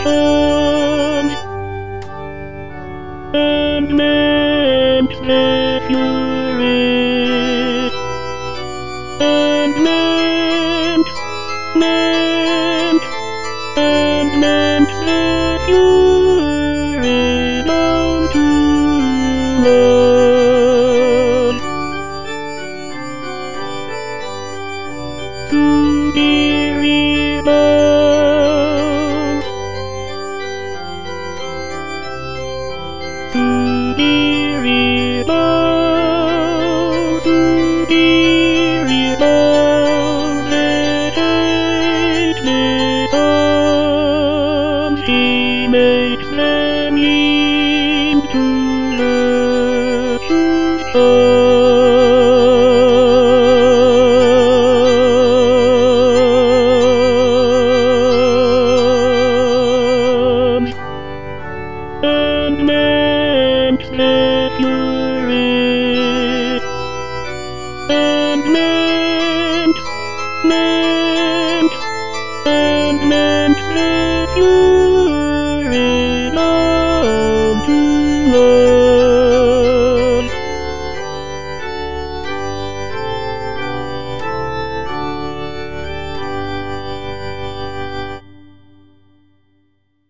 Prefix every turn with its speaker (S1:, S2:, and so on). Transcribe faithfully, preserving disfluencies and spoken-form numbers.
S1: comes and mends the fury, and mends, mends, and mends the fury down to love. To be reborn, to be reborn, to be reborn, let hate me come, she makes them yield.